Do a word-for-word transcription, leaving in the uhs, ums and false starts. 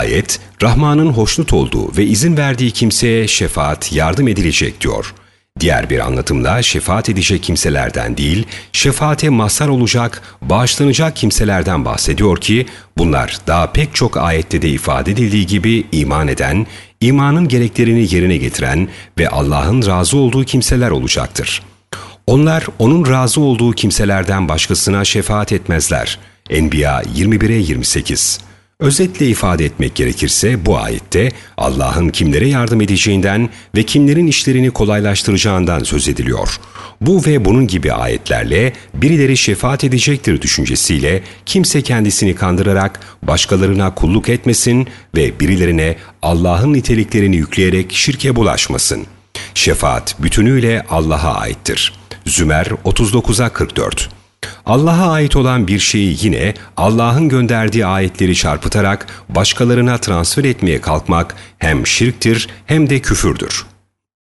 Ayet, Rahman'ın hoşnut olduğu ve izin verdiği kimseye şefaat, yardım edilecek diyor. Diğer bir anlatımla şefaat edecek kimselerden değil, şefaate mazhar olacak, bağışlanacak kimselerden bahsediyor ki, bunlar daha pek çok ayette de ifade edildiği gibi iman eden, imanın gereklerini yerine getiren ve Allah'ın razı olduğu kimseler olacaktır. Onlar onun razı olduğu kimselerden başkasına şefaat etmezler. Enbiya yirmi bire yirmi sekiz. Özetle ifade etmek gerekirse bu ayette Allah'ın kimlere yardım edeceğinden ve kimlerin işlerini kolaylaştıracağından söz ediliyor. Bu ve bunun gibi ayetlerle birileri şefaat edecektir düşüncesiyle kimse kendisini kandırarak başkalarına kulluk etmesin ve birilerine Allah'ın niteliklerini yükleyerek şirke bulaşmasın. Şefaat bütünüyle Allah'a aittir. Zümer otuz dokuza kırk dört. Allah'a ait olan bir şeyi yine Allah'ın gönderdiği ayetleri çarpıtarak başkalarına transfer etmeye kalkmak hem şirktir hem de küfürdür.